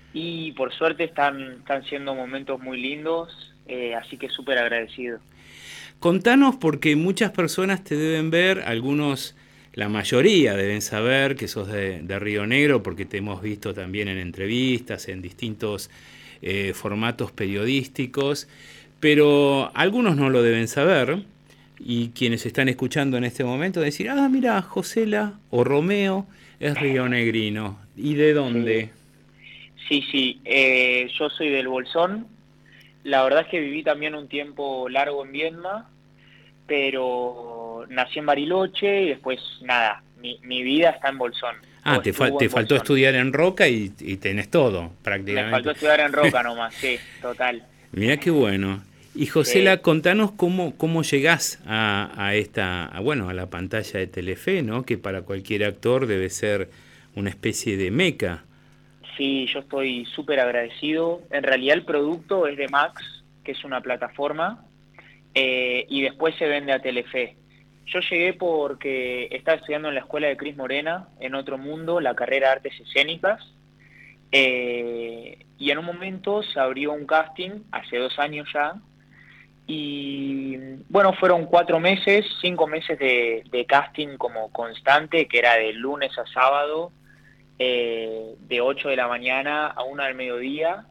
Y por suerte están siendo momentos muy lindos, así que súper agradecido. Contanos porque muchas personas te deben ver, algunos, la mayoría deben saber que sos de Río Negro porque te hemos visto también en entrevistas, en distintos formatos periodísticos, pero algunos no lo deben saber y quienes están escuchando en este momento decir, ah, mira, Josela o Romeo es rionegrino. ¿Y de Sí, dónde? sí, yo soy del Bolsón. La verdad es que viví también un tiempo largo en Viedma, pero nací en Bariloche y después nada, mi vida está en Bolsón, Ah, o estuvo te en faltó Bolsón. estudiar en Roca y tenés todo, Me prácticamente. faltó estudiar en Roca nomás, sí, total. Mirá qué bueno. Y Josela, Sí, contanos cómo llegás bueno, a la pantalla de Telefe, ¿no? Que para cualquier actor debe ser una especie de meca. sí, yo estoy súper agradecido. En realidad el producto es de Max, que es una plataforma, y después se vende a Telefe. Yo llegué porque estaba estudiando en la escuela de Cris Morena, en Otro Mundo, la carrera de Artes Escénicas, y en un momento se abrió un casting, hace 2 años ya, y bueno, fueron 4 meses, 5 meses de casting como constante, que era de lunes a sábado, de 8 de la mañana a 1 del mediodía,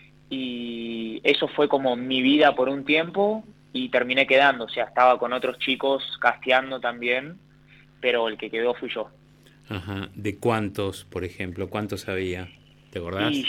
y eso fue como mi vida por un tiempo y terminé quedando, o sea, estaba con otros chicos casteando también, pero el que quedó fui yo. Ajá. ¿De cuántos, por ejemplo? ¿Cuántos había? ¿Te Y acordás?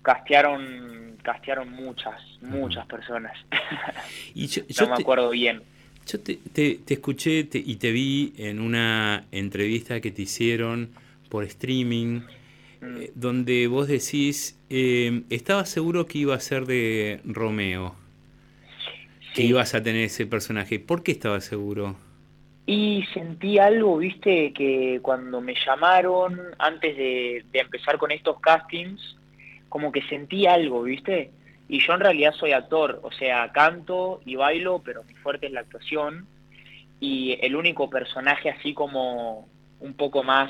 castearon muchas personas. Y No me acuerdo bien. yo te escuché y te vi en una entrevista que te hicieron por streaming, Mm, donde vos decís, estaba seguro que iba a ser de Romeo, que sí. ibas a tener ese personaje. ¿Por qué estaba seguro? Y sentí algo, viste, que cuando me llamaron antes de empezar con estos castings, como que sentí algo, viste. Y yo en realidad soy actor, o sea, canto y bailo, pero mi fuerte es la actuación. Y el único personaje así como un poco más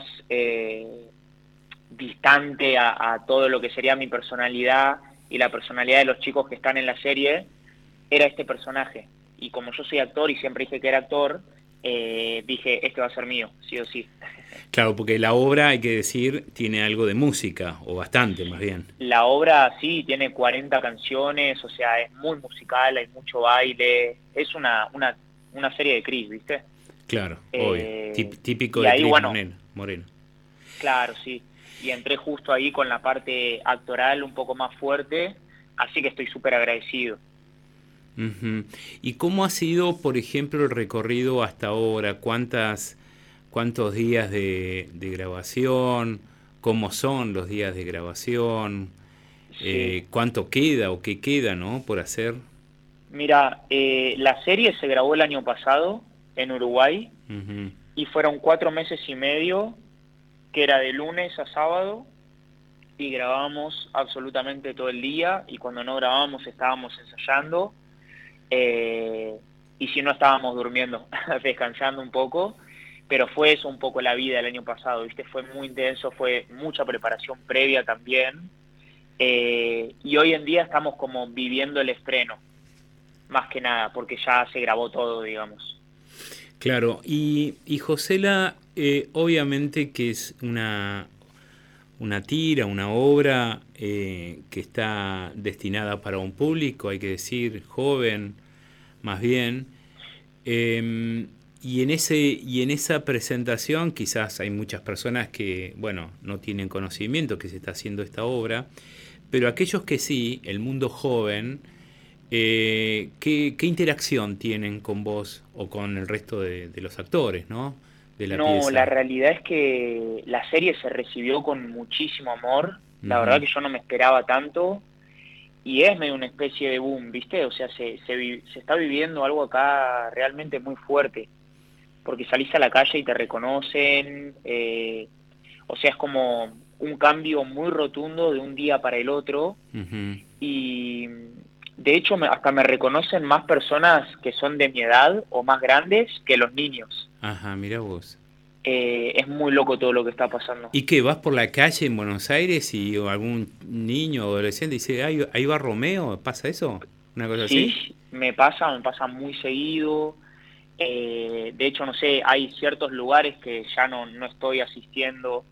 distante a todo lo que sería mi personalidad y la personalidad de los chicos que están en la serie, era este personaje. Y como yo soy actor y siempre dije que era actor, dije, este va a ser mío, sí o sí. Claro, porque la obra, hay que decir, tiene algo de música, o bastante más bien. La obra sí tiene 40 canciones, o sea, es muy musical, hay mucho baile, es una serie de Chris, ¿viste? Claro, obvio. Típico Y de ahí, Cris bueno, Morena, Moreno. claro, sí. Y entré justo ahí con la parte actoral un poco más fuerte, así que estoy súper agradecido. Ujú. ¿Y cómo ha sido, por ejemplo, el recorrido hasta ahora? ¿Cuántos días de grabación? ¿Cómo son los días de grabación? Sí. ¿Cuánto queda o qué queda, no, por hacer? Mira, la serie se grabó el año pasado en Uruguay Ujú. y fueron 4 meses y medio, que era de lunes a sábado, y grabábamos absolutamente todo el día, y cuando no grabábamos estábamos ensayando, eh, y si no estábamos durmiendo, descansando un poco, pero fue eso un poco la vida el año pasado, ¿viste? Fue muy intenso, fue mucha preparación previa también, y hoy en día estamos como viviendo el estreno, más que nada, porque ya se grabó todo, digamos. Claro, y Josela, obviamente que es una tira, una obra que está destinada para un público, hay que decir, joven, más bien. Eh, y en esa presentación quizás hay muchas personas que, bueno, no tienen conocimiento que se está haciendo esta obra, pero aquellos que sí, el mundo joven, ¿qué interacción tienen con vos o con el resto de los actores, ¿no? De la No, la pieza. realidad es que la serie se recibió con muchísimo amor. La verdad Ujú. que yo no me esperaba tanto y es medio una especie de boom, ¿viste? O sea, se está viviendo algo acá realmente muy fuerte, porque salís a la calle y te reconocen, o sea, es como un cambio muy rotundo de un día para el otro Ujú. y de hecho hasta me reconocen más personas que son de mi edad o más grandes que los niños. Ajá, mira vos. Es muy loco todo lo que está pasando. ¿Y qué? ¿Vas por la calle en Buenos Aires y algún niño o adolescente dice, ahí va Romeo? ¿Pasa eso? ¿Una cosa Sí, así? sí, me pasa muy seguido. De hecho, no sé, hay ciertos lugares que ya no estoy asistiendo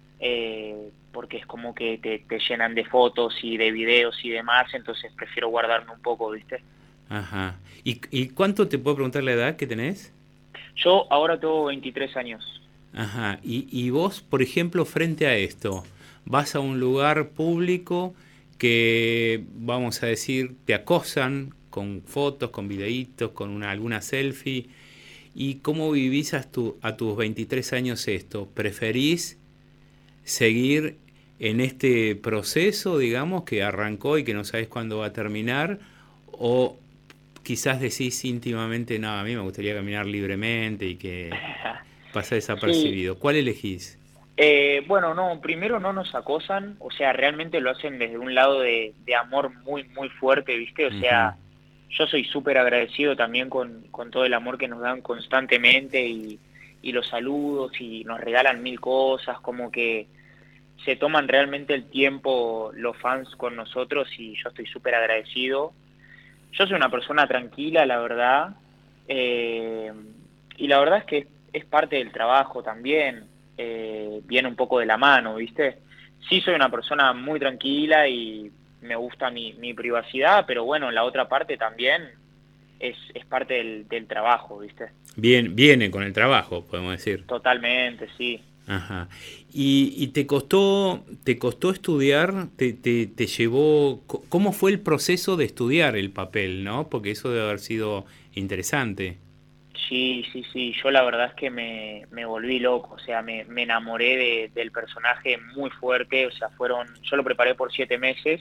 porque es como que te llenan de fotos y de videos y demás, entonces prefiero guardarme un poco, ¿viste? Ajá. ¿Y cuánto te puedo preguntar la edad que tenés? Yo ahora tengo 23 años. Ajá. Y vos, por ejemplo, frente a esto, vas a un lugar público que, vamos a decir, te acosan con fotos, con videitos, con alguna selfie. ¿Y cómo vivís a tus 23 años esto? ¿Preferís seguir en este proceso, digamos, que arrancó y que no sabes cuándo va a terminar? ¿O quizás decís íntimamente, no, a mí me gustaría caminar libremente y que pasa Sí, desapercibido? ¿Cuál elegís? bueno, no, primero no nos acosan, o sea, realmente lo hacen desde un lado de amor muy, muy fuerte, ¿viste? O Ujú. sea, yo soy súper agradecido también con todo el amor que nos dan constantemente y los saludos y nos regalan mil cosas, como que se toman realmente el tiempo los fans con nosotros y yo estoy súper agradecido. Yo soy una persona tranquila, la verdad, eh, y la verdad es que es parte del trabajo también, viene un poco de la mano, ¿viste? Sí soy una persona muy tranquila y me gusta mi privacidad, pero bueno, la otra parte también es parte del trabajo, ¿viste? Bien, viene con el trabajo, podemos decir. Totalmente, sí. Ajá. ¿Y te costó estudiar? ¿Te llevó? ¿Cómo fue el proceso de estudiar el papel, no? Porque eso debe haber sido interesante. Sí, sí, sí, yo la verdad es que me volví loco, o sea, me enamoré del personaje muy fuerte, o sea, yo lo preparé por 7 meses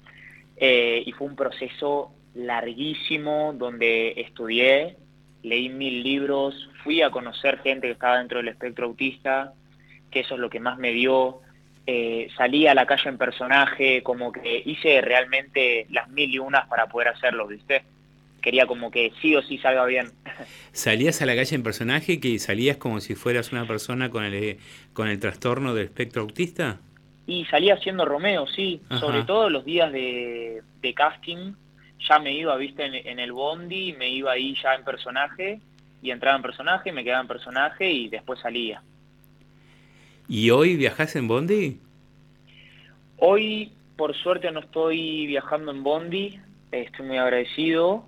y fue un proceso larguísimo donde estudié, leí mil libros, fui a conocer gente que estaba dentro del espectro autista, que eso es lo que más me dio, salí a la calle en personaje, como que hice realmente las mil y unas para poder hacerlo, ¿viste? Quería como que sí o sí salga bien. ¿Salías a la calle en personaje que salías como si fueras una persona con el trastorno del espectro autista? Y salía haciendo Romeo, sí, sobre Ajá. todo los días de casting, ya me iba, viste, en el bondi, me iba ahí ya en personaje, y entraba en personaje, me quedaba en personaje y después salía. ¿Y hoy viajás en Bondi? Hoy, por suerte, no estoy viajando en bondi, estoy muy agradecido.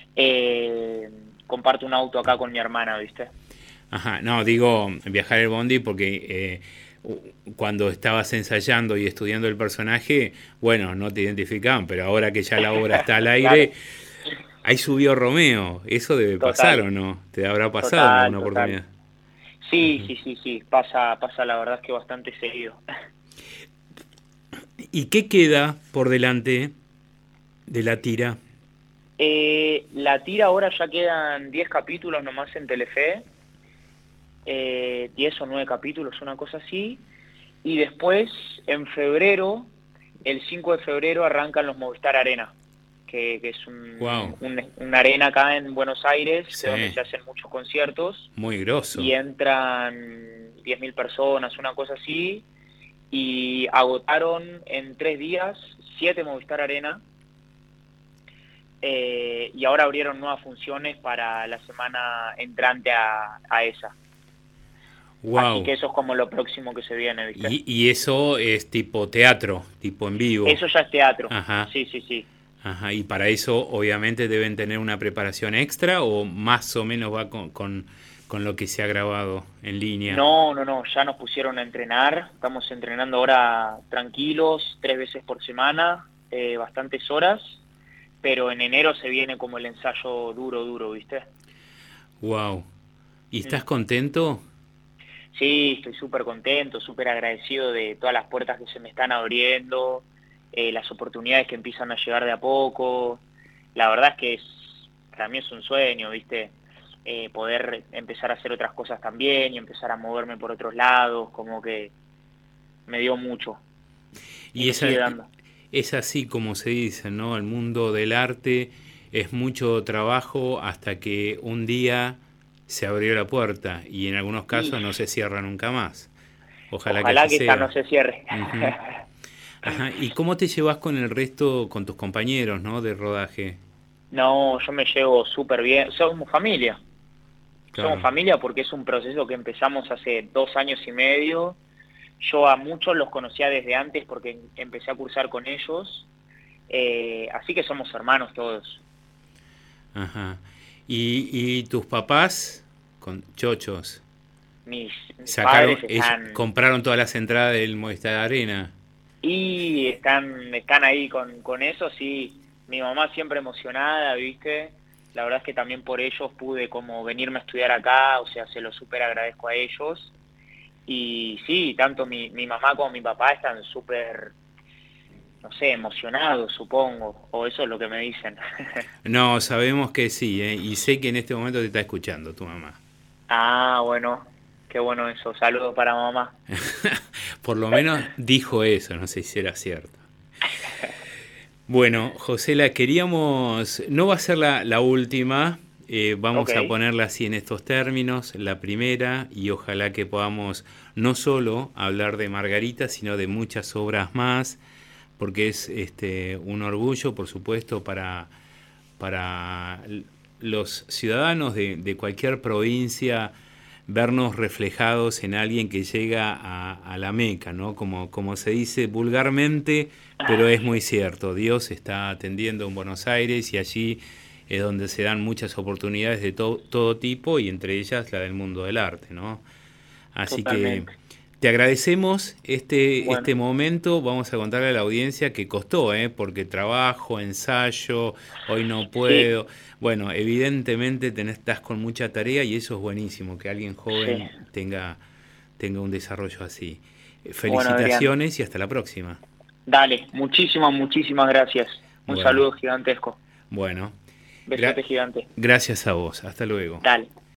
Eh, Comparto un auto acá con mi hermana, viste. Ajá, no, digo viajar el Bondi porque cuando estabas ensayando y estudiando el personaje, bueno, no te identificaban, pero ahora que ya la obra está al Claro, aire, ahí subió Romeo. Eso debe pasar total, o no, te habrá pasado en total, alguna total. oportunidad. Sí, sí, sí, sí, pasa la verdad es que bastante seguido. ¿Y qué queda por delante de la tira? La tira ahora ya quedan 10 capítulos nomás en Telefe, 10 o 9 capítulos, una cosa así, y después en febrero, el 5 de febrero arrancan los Movistar Arena, que es Wow, una arena acá en Buenos Aires, que es donde sí, se hacen muchos conciertos, muy grosso. y entran 10.000 personas, una cosa así, y agotaron en 3 días 7 Movistar Arena. Y ahora abrieron nuevas funciones para la semana entrante a esa. Así Wow. que eso es como lo próximo que se viene, ¿viste? Y eso es tipo teatro, tipo en vivo. Eso ya es teatro. Ajá. Sí, sí, sí. Ajá, y para eso obviamente deben tener una preparación extra o más o menos va con lo que se ha grabado en línea. No, no, no, ya nos pusieron a entrenar. Estamos entrenando ahora tranquilos, 3 veces por semana, bastantes horas. Pero en enero se viene como el ensayo duro, duro, ¿viste? Wow. ¿Y estás Mm. contento? Sí, estoy súper contento, súper agradecido de todas las puertas que se me están abriendo, las oportunidades que empiezan a llegar de a poco. La verdad es que para mí es un sueño, ¿viste? Poder empezar a hacer otras cosas también y empezar a moverme por otros lados, como que me dio mucho y Y me sigue dando. es así como se dice, ¿no? El mundo del arte es mucho trabajo hasta que un día se abrió la puerta y en algunos casos Y no se cierra nunca más. Ojalá que ojalá así que esta sea. no se cierre. Ujú. Ajá. ¿Y cómo te llevas con el resto, con tus compañeros, ¿no? de rodaje? No, yo me llevo súper bien. Somos familia. Somos Claro. familia porque es un proceso que empezamos hace 2 años y medio. Yo a muchos los conocía desde antes porque empecé a cursar con ellos. Así que somos hermanos todos. Ajá. ¿Y tus papás, con chochos, Mis sacaron, padres ellos están compraron todas las entradas del Movistar Arena? y están ahí con eso, sí. Mi mamá siempre emocionada, ¿viste? La verdad es que también por ellos pude como venirme a estudiar acá, o sea, se lo súper agradezco a ellos. Y sí, tanto mi mamá como mi papá están súper, no sé, emocionados, supongo, o eso es lo que me dicen. No, sabemos que sí, ¿eh? Y sé que en este momento te está escuchando tu mamá. Ah, bueno, qué bueno eso. Saludos para mamá. Por lo menos dijo eso, no sé si era cierto. Bueno, Josela, queríamos, no va a ser la última, Ok, vamos a ponerla así en estos términos, la primera, y ojalá que podamos no solo hablar de Margarita, sino de muchas obras más, porque es un orgullo, por supuesto, para los ciudadanos de cualquier provincia vernos reflejados en alguien que llega a la Meca, ¿no? Como se dice vulgarmente, pero es muy cierto. Dios está atendiendo en Buenos Aires y allí es donde se dan muchas oportunidades de todo tipo y entre ellas la del mundo del arte, ¿no? Así que totalmente. te agradecemos este Bueno, momento. Vamos a contarle a la audiencia que costó, ¿eh? Porque trabajo, ensayo, hoy no sí, puedo. Bueno, evidentemente estás con mucha tarea y eso es buenísimo, que alguien sí. joven tenga un desarrollo así. Bueno, Adrián. Felicitaciones y hasta la próxima. Dale, muchísimas gracias. Un Bueno, saludo gigantesco. bueno. Besote gigante. Gracias a vos. Hasta luego. Dale.